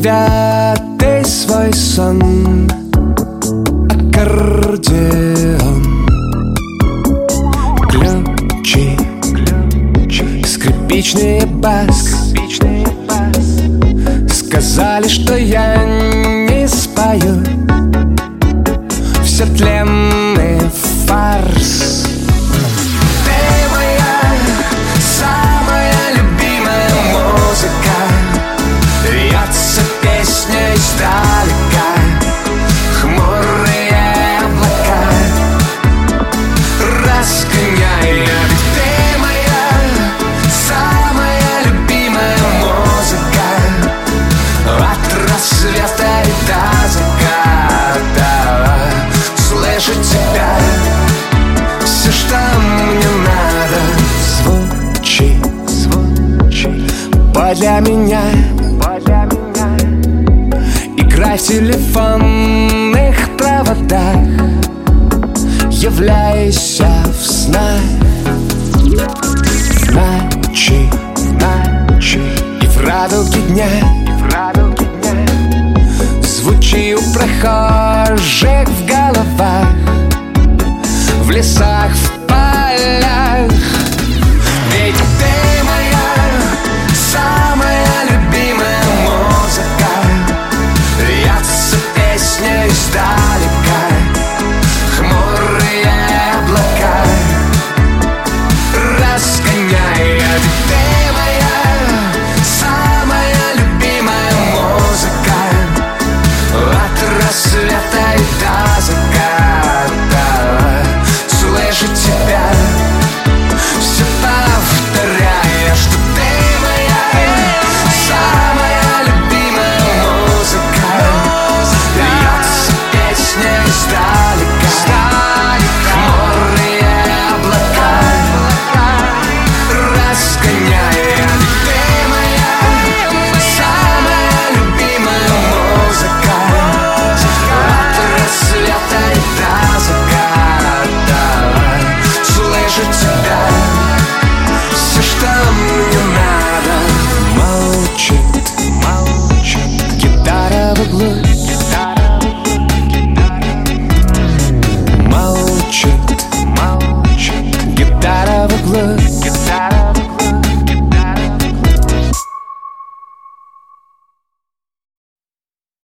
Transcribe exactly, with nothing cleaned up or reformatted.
спрятай свой сон, аккордеон. Ключи, скрипичный бас, сказали, что я не спою. Все тленный фарс. Ты моя самая любимая музыка, льется песня издалека. Хмурые облака разгоняя. Ведь ты моя самая любимая музыка, от рассвета и до заката. Слышать тебя, все, что мне надо. Звучи, звучи подле меня, подле меня. Играй в телефонных проводах, являйся в снах. В ночи, ночи и в радуге дня, и в радуге дня. Звучи у прохожих в головах, в лесах, в полях.